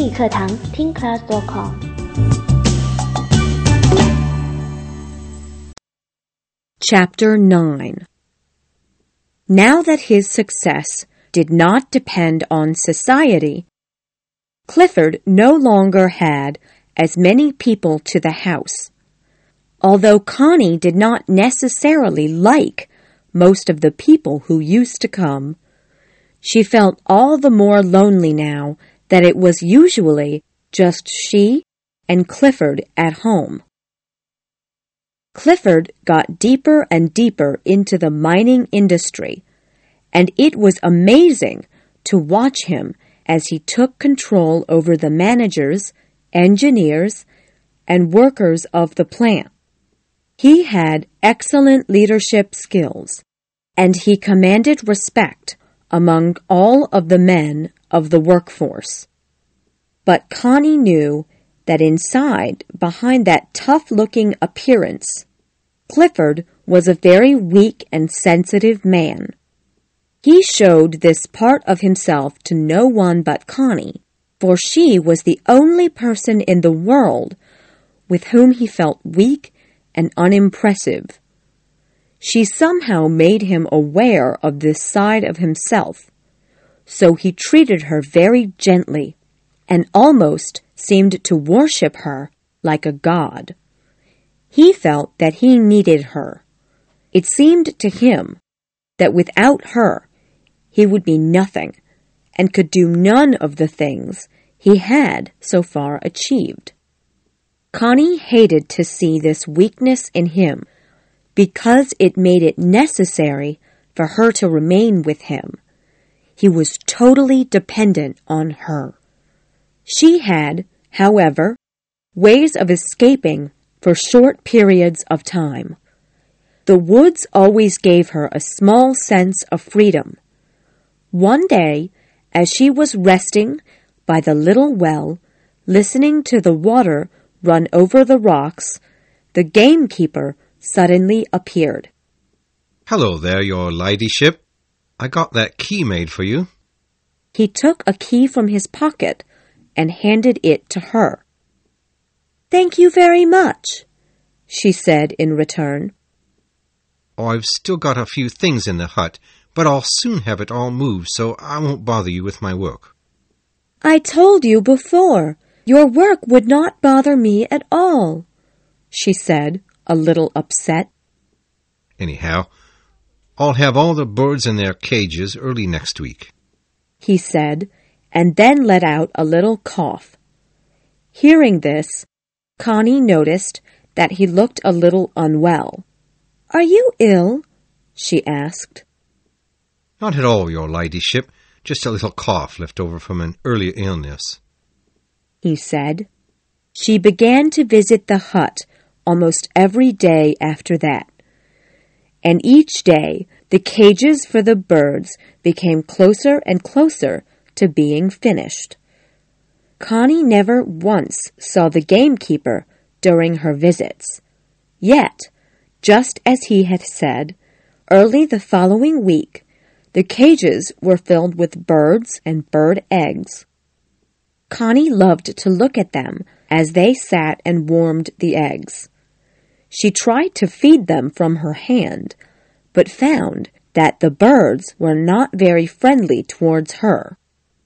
英语课堂听 class.com。 Chapter 9. Now that his success did not depend on society, Clifford no longer had as many people to the house. Although Connie did not necessarily like most of the people who used to come, she felt all the more lonely now that it was usually just she and Clifford at home. Clifford got deeper and deeper into the mining industry, and it was amazing to watch him as he took control over the managers, engineers, and workers of the plant. He had excellent leadership skills, and he commanded respect among all of the men of the workforce. But Connie knew that inside, behind that tough-looking appearance, Clifford was a very weak and sensitive man. He showed this part of himself to no one but Connie, for she was the only person in the world with whom he felt weak and unimpressive. She somehow made him aware of this side of himself, so he treated her very gently and almost seemed to worship her like a god. He felt that he needed her. It seemed to him that without her, he would be nothing and could do none of the things he had so far achieved. Connie hated to see this weakness in him because it made it necessary for her to remain with him. He was totally dependent on her. She had, however, ways of escaping for short periods of time. The woods always gave her a small sense of freedom. One day, as she was resting by the little well, listening to the water run over the rocks, the gamekeeper suddenly appeared. "Hello there, your ladyship. I got that key made for you." He took a key from his pocket and handed it to her. "Thank you very much," she said in return. "Oh, I've still got a few things in the hut, but I'll soon have it all moved, so I won't bother you with my work." "I told you before, your work would not bother me at all," she said, a little upset. "Anyhow, I'll have all the birds in their cages early next week," he said, and then let out a little cough. Hearing this, Connie noticed that he looked a little unwell. "Are you ill?" she asked. "Not at all, your ladyship. Just a little cough left over from an earlier illness," he said. She began to visit the hut almost every day after that, and each day the cages for the birds became closer and closer to being finished. Connie never once saw the gamekeeper during her visits. Yet, just as he had said, early the following week, the cages were filled with birds and bird eggs. Connie loved to look at them as they sat and warmed the eggs. She tried to feed them from her hand, but found that the birds were not very friendly towards her.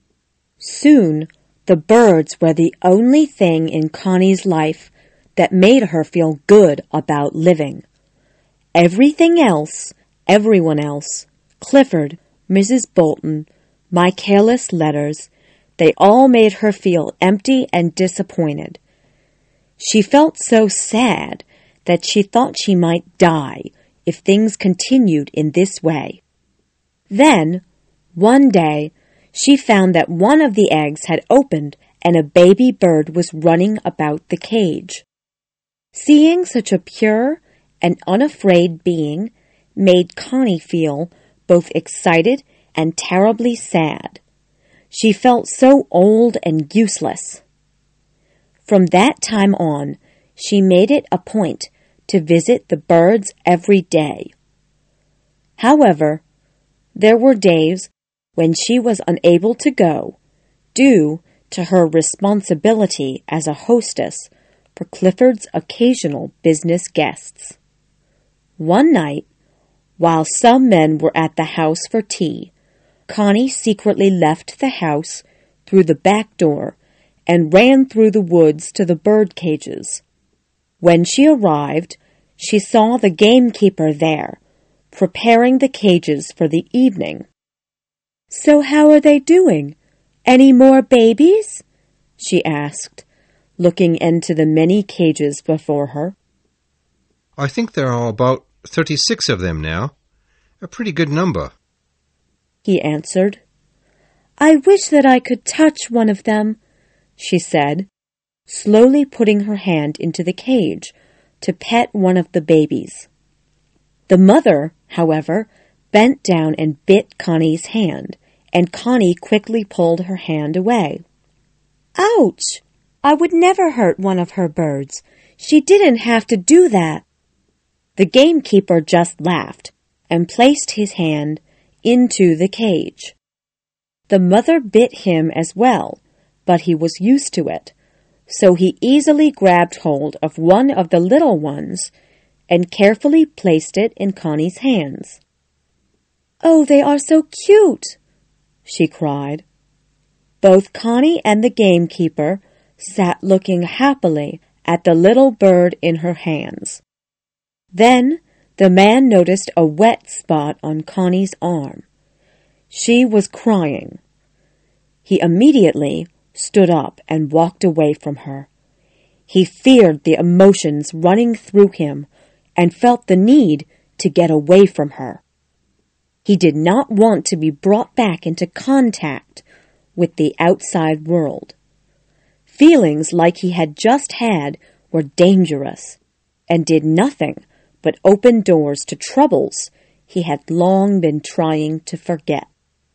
Soon, the birds were the only thing in Connie's life that made her feel good about living. Everything else, everyone else, Clifford, Mrs. Bolton, my careless letters, they all made her feel empty and disappointed. She felt so sad that she thought she might die if things continued in this way. Then, one day, she found that one of the eggs had opened and a baby bird was running about the cage. Seeing such a pure and unafraid being made Connie feel both excited and terribly sad. She felt so old and useless. From that time on, she made it a point to visit the birds every day. However, there were days when she was unable to go due to her responsibility as a hostess for Clifford's occasional business guests. One night, while some men were at the house for tea, Connie secretly left the house through the back door and ran through the woods to the bird cages. When she arrived, she saw the gamekeeper there, preparing the cages for the evening. "So how are they doing? Any more babies?" she asked, looking into the many cages before her. I think there are about 36 of them now. A pretty good number, he answered. "I wish that I could touch one of them," she said, slowly putting her hand into the cage to pet one of the babies. The mother, however, bent down and bit Connie's hand, and Connie quickly pulled her hand away. "Ouch! I would never hurt one of her birds. She didn't have to do that." The gamekeeper just laughed and placed his hand into the cage. The mother bit him as well, but he was used to it, so he easily grabbed hold of one of the little ones and carefully placed it in Connie's hands. "Oh, they are so cute!" she cried. Both Connie and the gamekeeper sat looking happily at the little bird in her hands. Then the man noticed a wet spot on Connie's arm. She was crying. He immediately stood up and walked away from her. He feared the emotions running through him and felt the need to get away from her. He did not want to be brought back into contact with the outside world. Feelings like he had just had were dangerous and did nothing but open doors to troubles he had long been trying to forget.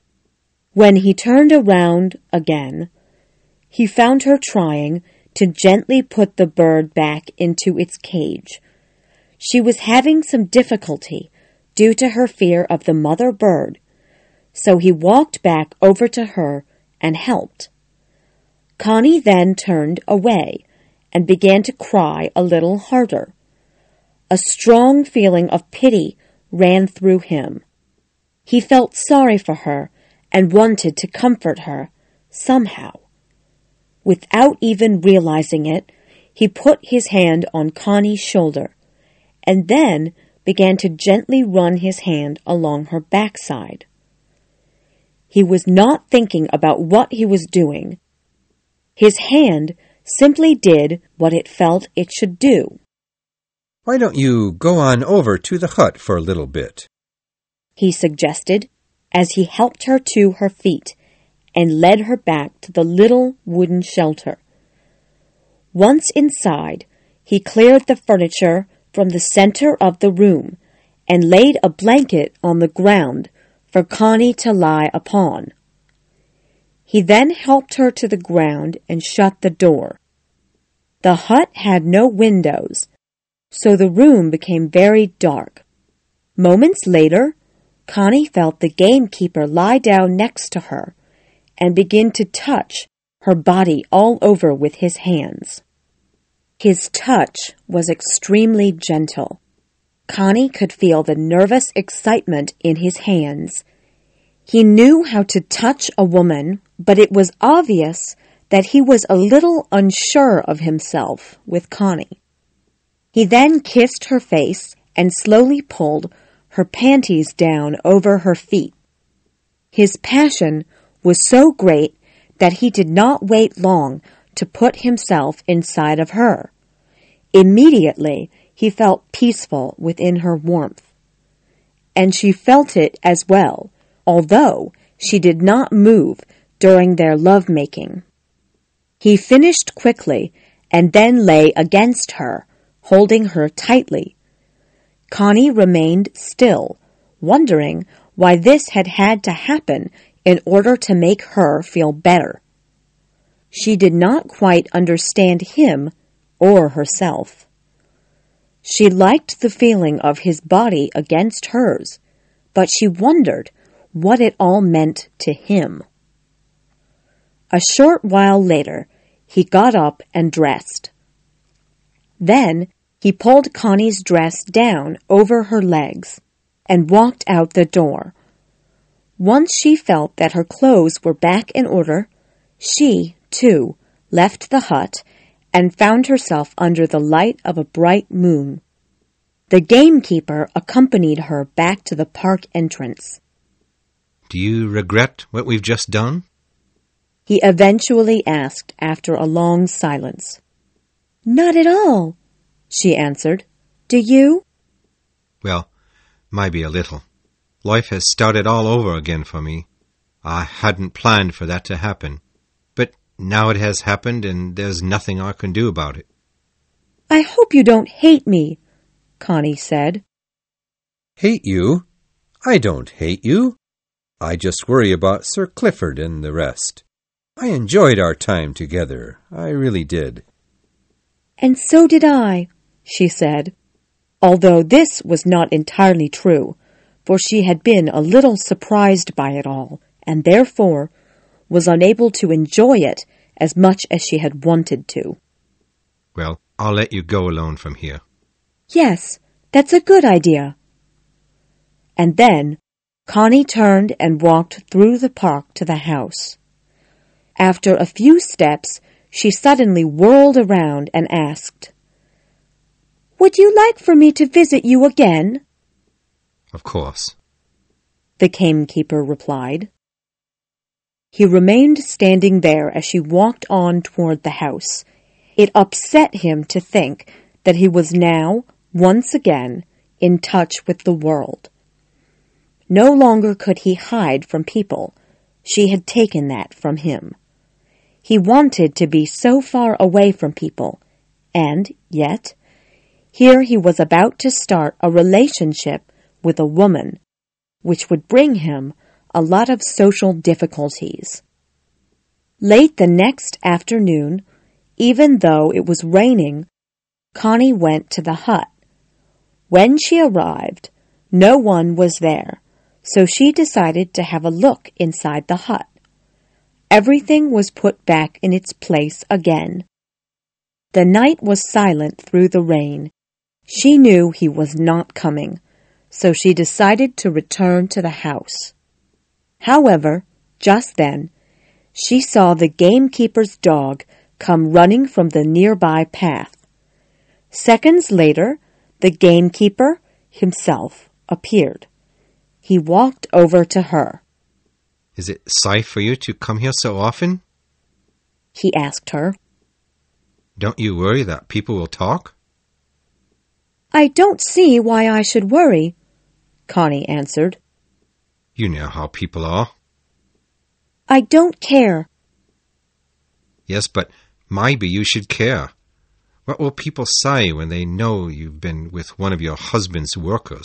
When he turned around again, he found her trying to gently put the bird back into its cage. She was having some difficulty due to her fear of the mother bird, so he walked back over to her and helped. Connie then turned away and began to cry a little harder. A strong feeling of pity ran through him. He felt sorry for her and wanted to comfort her somehow. Without even realizing it, he put his hand on Connie's shoulder and then began to gently run his hand along her backside. He was not thinking about what he was doing. His hand simply did what it felt it should do. "Why don't you go on over to the hut for a little bit?" he suggested as he helped her to her feet and led her back to the little wooden shelter. Once inside, he cleared the furniture from the center of the room and laid a blanket on the ground for Connie to lie upon. He then helped her to the ground and shut the door. The hut had no windows, so the room became very dark. Moments later, Connie felt the gamekeeper lie down next to her and begin to touch her body all over with his hands. His touch was extremely gentle. Connie could feel the nervous excitement in his hands. He knew how to touch a woman, but it was obvious that he was a little unsure of himself with Connie. He then kissed her face and slowly pulled her panties down over her feet. His passion was so great that he did not wait long to put himself inside of her. Immediately, he felt peaceful within her warmth. And she felt it as well, although she did not move during their lovemaking. He finished quickly and then lay against her, holding her tightly. Connie remained still, wondering why this had had to happen in order to make her feel better. She did not quite understand him or herself. She liked the feeling of his body against hers, but she wondered what it all meant to him. A short while later, he got up and dressed. Then he pulled Connie's dress down over her legs and walked out the door. Once she felt that her clothes were back in order, she, too, left the hut and found herself under the light of a bright moon. The gamekeeper accompanied her back to the park entrance. Do you regret what we've just done? He eventually asked after a long silence. Not at all, she answered. Do you? Well, maybe a little. Life has started all over again for me. I hadn't planned for that to happen. But now it has happened and there's nothing I can do about it. I hope you don't hate me, Connie said. Hate you? I don't hate you. I just worry about Sir Clifford and the rest. I enjoyed our time together. I really did. And so did I, she said, although this was not entirely true, for she had been a little surprised by it all, and therefore was unable to enjoy it as much as she had wanted to. Well, I'll let you go alone from here. Yes, that's a good idea. And then Connie turned and walked through the park to the house. After a few steps, she suddenly whirled around and asked, Would you like for me to visit you again? Of course. The gamekeeper replied. He remained standing there as she walked on toward the house. It upset him to think that he was now, once again, in touch with the world. No longer could he hide from people. She had taken that from him. He wanted to be so far away from people, and yet, here he was about to start a relationship with a woman, which would bring him a lot of social difficulties. Late the next afternoon, even though it was raining, Connie went to the hut. When she arrived, no one was there, so she decided to have a look inside the hut. Everything was put back in its place again. The night was silent through the rain. She knew he was not coming, so she decided to return to the house. However, just then, she saw the gamekeeper's dog come running from the nearby path. Seconds later, the gamekeeper himself appeared. He walked over to her. Is it safe for you to come here so often? He asked her. Don't you worry that people will talk? I don't see why I should worry, Connie answered. You know how people are. I don't care. Yes, but maybe you should care. What will people say when they know you've been with one of your husband's workers?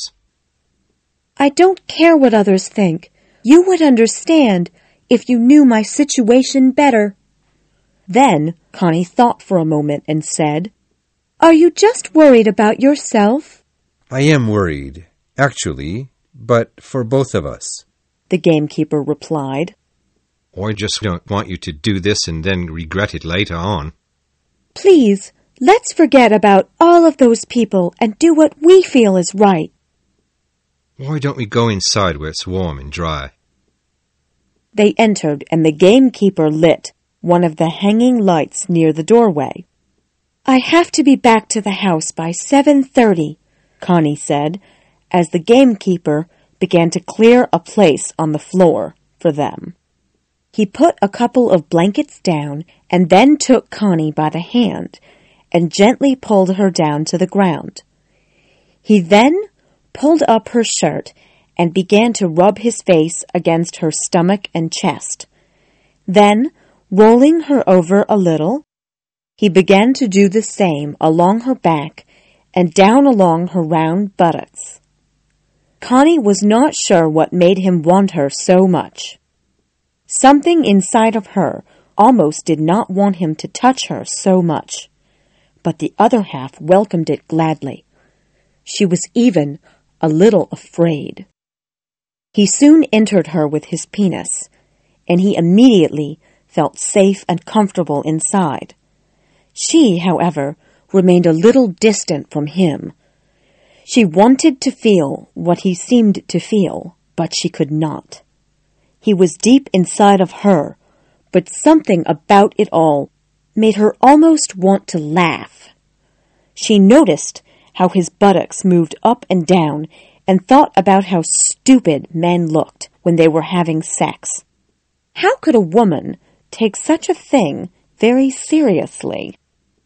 I don't care what others think. You would understand if you knew my situation better. Then Connie thought for a moment and said, Are you just worried about yourself? I am worried, actually, but for both of us, the gamekeeper replied. I just don't want you to do this and then regret it later on. Please, let's forget about all of those people and do what we feel is right. Why don't we go inside where it's warm and dry? They entered, and the gamekeeper lit one of the hanging lights near the doorway. I have to be back to the house by 7:30, Connie said, as the gamekeeper began to clear a place on the floor for them. He put a couple of blankets down and then took Connie by the hand and gently pulled her down to the ground. He then pulled up her shirt and began to rub his face against her stomach and chest. Then, rolling her over a little, he began to do the same along her back and down along her round buttocks. Connie was not sure what made him want her so much. Something inside of her almost did not want him to touch her so much, but the other half welcomed it gladly. She was even a little afraid. He soon entered her with his penis, and he immediately felt safe and comfortable inside. She, however, remained a little distant from him. She wanted to feel what he seemed to feel, but she could not. He was deep inside of her, but something about it all made her almost want to laugh. She noticed how his buttocks moved up and down and thought about how stupid men looked when they were having sex. How could a woman take such a thing very seriously?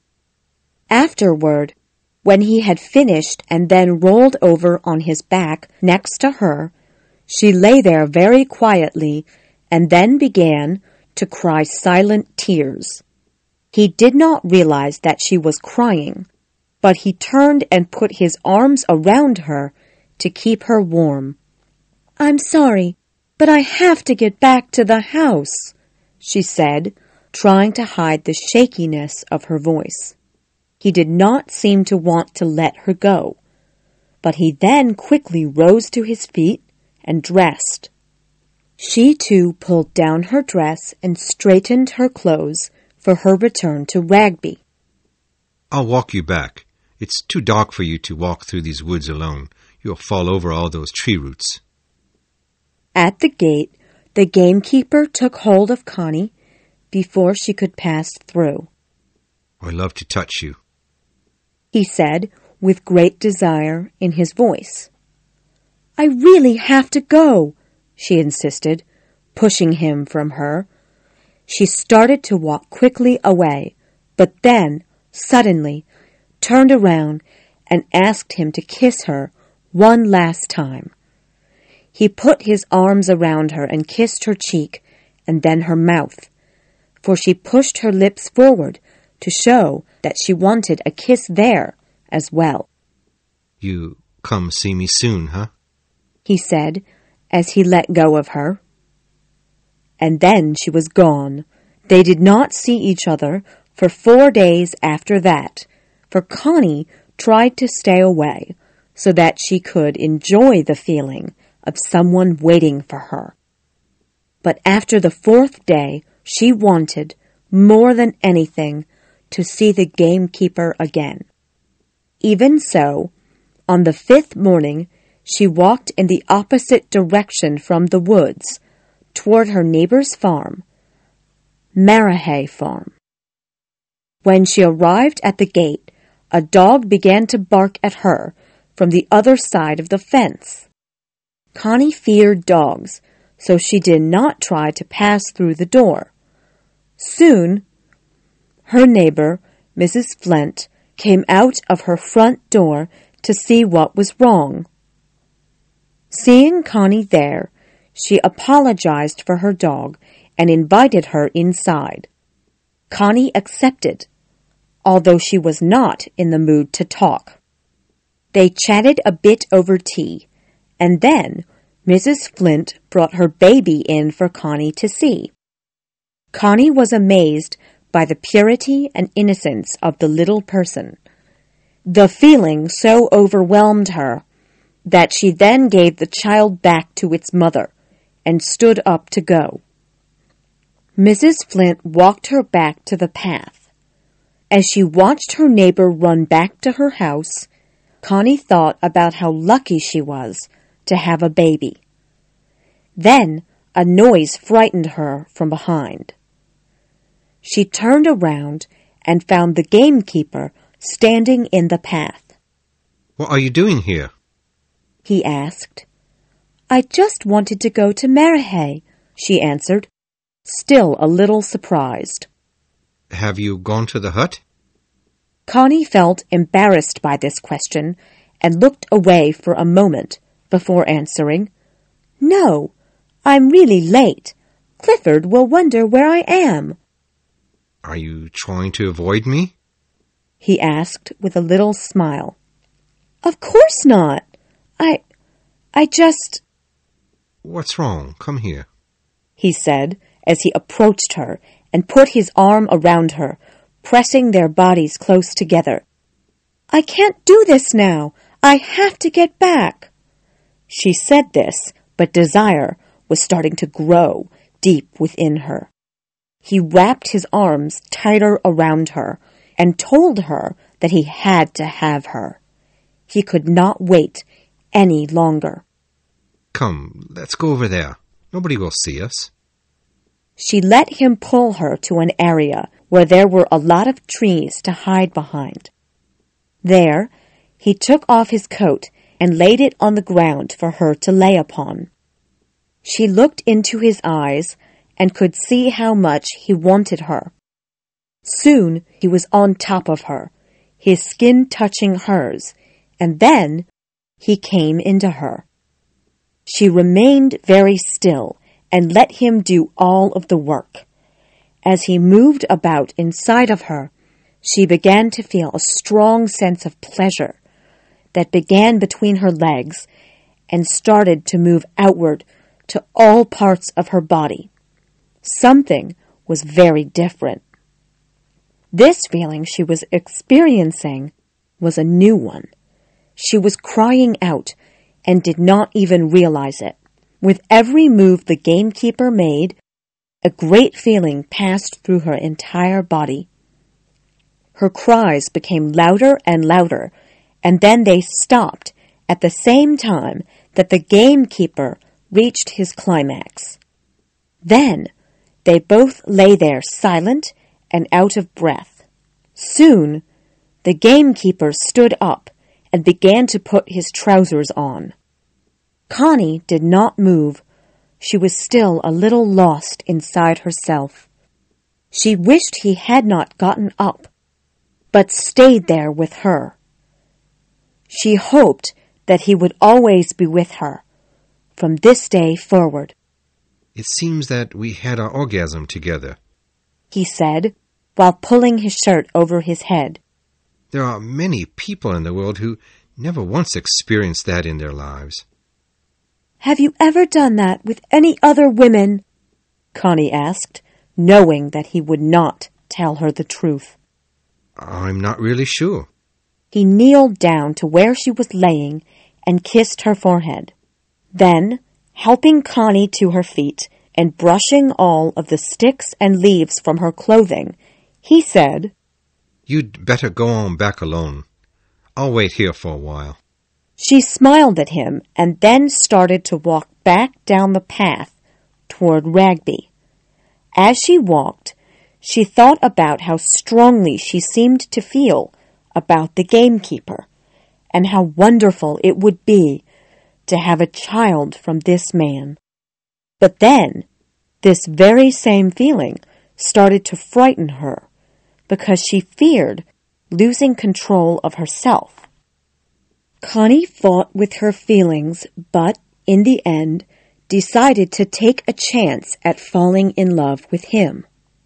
Afterward, when he had finished and then rolled over on his back next to her, she lay there very quietly and then began to cry silent tears. He did not realize that she was crying, but he turned and put his arms around her to keep her warm. "I'm sorry, but I have to get back to the house," she said, trying to hide the shakiness of her voice. He did not seem to want to let her go, but he then quickly rose to his feet and dressed. She too pulled down her dress and straightened her clothes for her return to Ragby. "I'll walk you back. It's too dark for you to walk through these woods alone. You'll fall over all those tree roots." At the gate, the gamekeeper took hold of Connie before she could pass through. "I love to touch you," he said with great desire in his voice. "I really have to go," she insisted, pushing him from her. She started to walk quickly away, but then, suddenly, turned around and asked him to kiss her one last time. He put his arms around her and kissed her cheek and then her mouth, for she pushed her lips forward to show that she wanted a kiss there as well. "You come see me soon, huh?" he said as he let go of her. And then she was gone. They did not see each other for 4 days after that, for Connie tried to stay away so that she could enjoy the feeling of someone waiting for her. But after the 4th day, she wanted, more than anything, to see the gamekeeper again. Even so, on the 5th morning, she walked in the opposite direction from the woods, toward her neighbor's farm, Marahay Farm. When she arrived at the gate, a dog began to bark at her from the other side of the fence. Connie feared dogs, so she did not try to pass through the door. Soon, her neighbor, Mrs. Flint, came out of her front door to see what was wrong. Seeing Connie there, she apologized for her dog and invited her inside. Connie accepted, although she was not in the mood to talk. They chatted a bit over tea, and then Mrs. Flint brought her baby in for Connie to see. Connie was amazed by the purity and innocence of the little person. The feeling so overwhelmed her that she then gave the child back to its mother and stood up to go. Mrs. Flint walked her back to the path. As she watched her neighbor run back to her house, Connie thought about how lucky she was to have a baby. Then a noise frightened her from behind. She turned around and found the gamekeeper standing in the path. "What are you doing here?" he asked. "I just wanted to go to Marahay," she answered, still a little surprised. "Have you gone to the hut?" Connie felt embarrassed by this question and looked away for a moment before answering, "No, I'm really late. Clifford will wonder where I am." "Are you trying to avoid me?" he asked with a little smile. "Of course not. I just—" "What's wrong? Come here," he said as he approached her and put his arm around her, pressing their bodies close together. "I can't do this now. I have to get back." She said this, but desire was starting to grow deep within her. He wrapped his arms tighter around her and told her that he had to have her. He could not wait any longer. Come, let's go over there. Nobody will see us. She let him pull her to an area where there were a lot of trees to hide behind. There, he took off his coat and laid it on the ground for her to lay upon. She looked into his eyes and could see how much he wanted her. Soon he was on top of her, his skin touching hers, and then he came into her. She remained very still and let him do all of the work. As he moved about inside of her, she began to feel a strong sense of pleasure that began between her legs and started to move outward to all parts of her body. Something was very different. This feeling she was experiencing was a new one. She was crying out and did not even realize it. With every move the gamekeeper made, a great feeling passed through her entire body. Her cries became louder and louder, and then they stopped at the same time that the gamekeeper reached his climax. Then they both lay there silent and out of breath. Soon the gamekeeper stood up and began to put his trousers on. Connie did not move. She was still a little lost inside herself. She wished he had not gotten up, but stayed there with her. She hoped that he would always be with her, from this day forward. It seems that we had our orgasm together, he said, while pulling his shirt over his head. There are many people in the world who never once experienced that in their lives. Have you ever done that with any other women? Connie asked, knowing that he would not tell her the truth. I'm not really sure. He kneeled down to where she was laying and kissed her forehead. Then, helping Connie to her feet and brushing all of the sticks and leaves from her clothing, he said, You'd better go on back alone. I'll wait here for a while. She smiled at him and then started to walk back down the path toward Ragby. As she walked, she thought about how strongly she seemed to feel about the gamekeeper and how wonderful it would be to have a child from this man. But then, this very same feeling started to frighten her because she feared losing control of herself. Connie fought with her feelings, but, in the end, decided to take a chance at falling in love with him.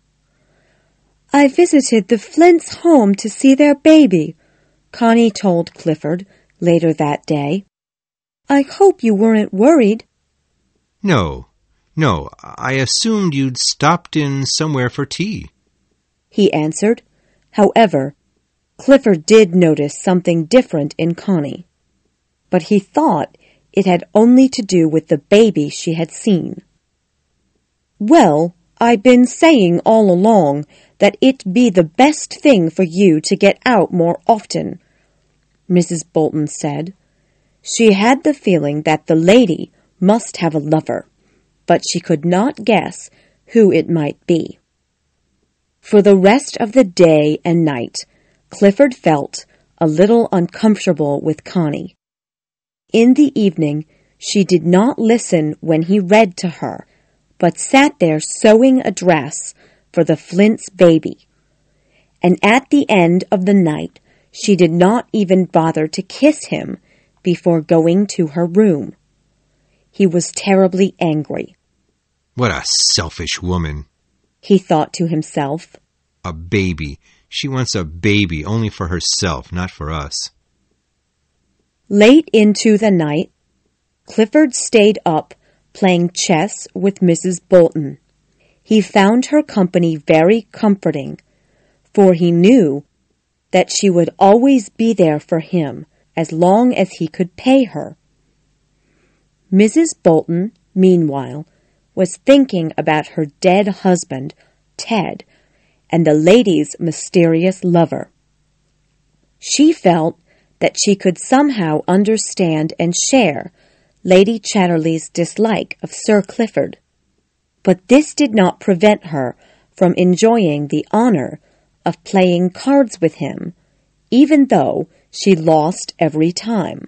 I visited the Flints' home to see their baby, Connie told Clifford later that day. I hope you weren't worried. No, I assumed you'd stopped in somewhere for tea, he answered. However, Clifford did notice something different in Connie, but he thought it had only to do with the baby she had seen. Well, I've been saying all along that it'd be the best thing for you to get out more often, Mrs. Bolton said. She had the feeling that the lady must have a lover, but she could not guess who it might be. For the rest of the day and night, Clifford felt a little uncomfortable with Connie. In the evening, she did not listen when he read to her, but sat there sewing a dress for the Flints' baby. And at the end of the night, she did not even bother to kiss him before going to her room. He was terribly angry. What a selfish woman, he thought to himself. A baby. She wants a baby only for herself, not for us. Late into the night, Clifford stayed up playing chess with Mrs. Bolton. He found her company very comforting, for he knew that she would always be there for him as long as he could pay her. Mrs. Bolton, meanwhile, was thinking about her dead husband Ted, and the lady's mysterious lover. She felt that she could somehow understand and share Lady Chatterley's dislike of Sir Clifford, but this did not prevent her from enjoying the honor of playing cards with him, even though she lost every time.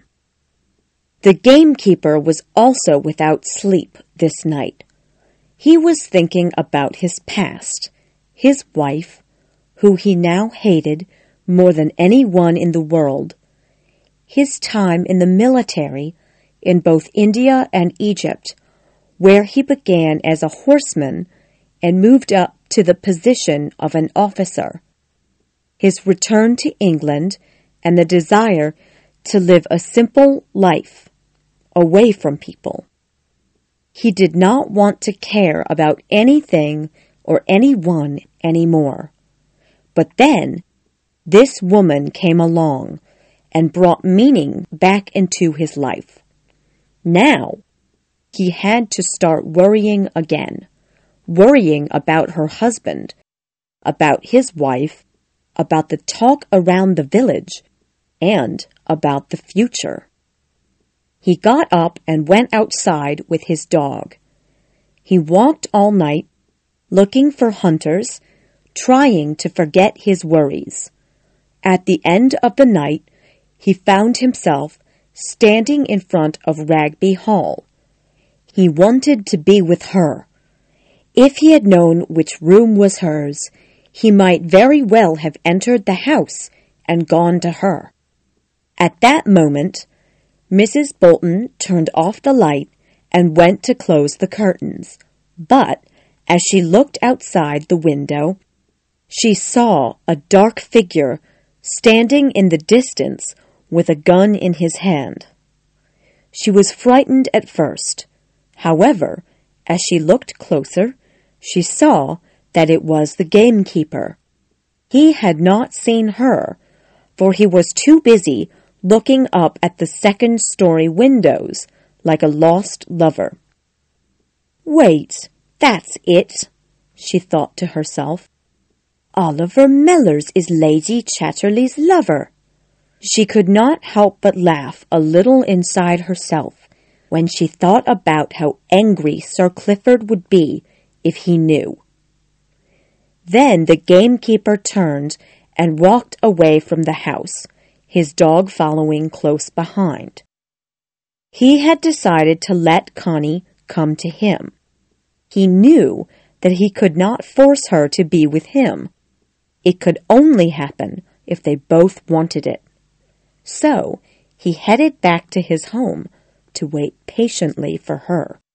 The gamekeeper was also without sleep this night. He was thinking about his past, his wife, who he now hated more than anyone in the world, his time in the military in both India and Egypt, where he began as a horseman and moved up to the position of an officer, his return to England, and the desire to live a simple life, away from people. He did not want to care about anything or anyone anymore. But then, this woman came along and brought meaning back into his life. Now, he had to start worrying again, worrying about her husband, about his wife, about the talk around the village, and about the future. He got up and went outside with his dog. He walked all night, looking for hunters, trying to forget his worries. At the end of the night, he found himself standing in front of Ragby Hall. He wanted to be with her. If he had known which room was hers, he might very well have entered the house and gone to her. At that moment, Mrs. Bolton turned off the light and went to close the curtains. But as she looked outside the window, she saw a dark figure standing in the distance with a gun in his hand. She was frightened at first. However, as she looked closer, she saw that it was the gamekeeper. He had not seen her, for he was too busy looking up at the second-story windows like a lost lover. "Wait, that's it," she thought to herself. "Oliver Mellors is Lady Chatterley's lover." She could not help but laugh a little inside herself when she thought about how angry Sir Clifford would be if he knew. Then the gamekeeper turned and walked away from the house, his dog following close behind. He had decided to let Connie come to him. He knew that he could not force her to be with him. It could only happen if they both wanted it. So he headed back to his home to wait patiently for her.